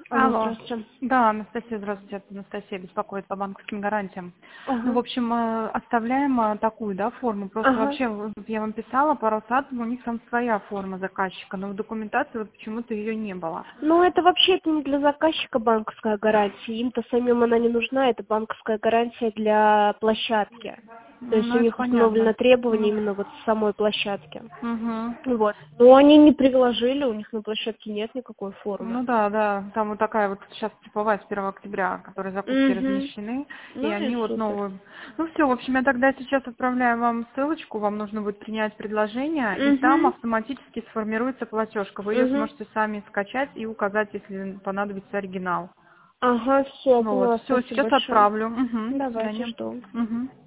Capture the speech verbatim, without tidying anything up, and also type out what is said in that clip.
Алло, Алло. здравствуйте. Да, Анастасия, здравствуйте. Это Анастасия беспокоит по банковским гарантиям. Ну, в Ага. общем, э, оставляем э, такую, да, форму. Просто Ага. вообще, вот я вам писала по Росатому, у них там своя форма заказчика, но в документации вот почему-то ее не было. Ну, это вообще это не для заказчика банковская гарантия. Им-то самим она не нужна. Это банковская гарантия для площадки. То есть Ну, у это них установлено понятно. требование именно вот с самой площадки. Угу. Вот. Но они не приложили, у них на площадке нет никакой формы. Ну да, да, там вот такая вот сейчас типовая с первого октября, которые закупки Угу. размещены, и Ну и они вот супер. новую. Ну все, в общем, я тогда сейчас отправляю вам ссылочку, вам нужно будет принять предложение, и там Угу. автоматически сформируется платежка. Вы ее Угу. сможете сами скачать и указать, если понадобится оригинал. Ага, все, Вот, поняла. все, Спасибо сейчас большое. отправлю. Угу, до Давайте, свидания. жду. Угу.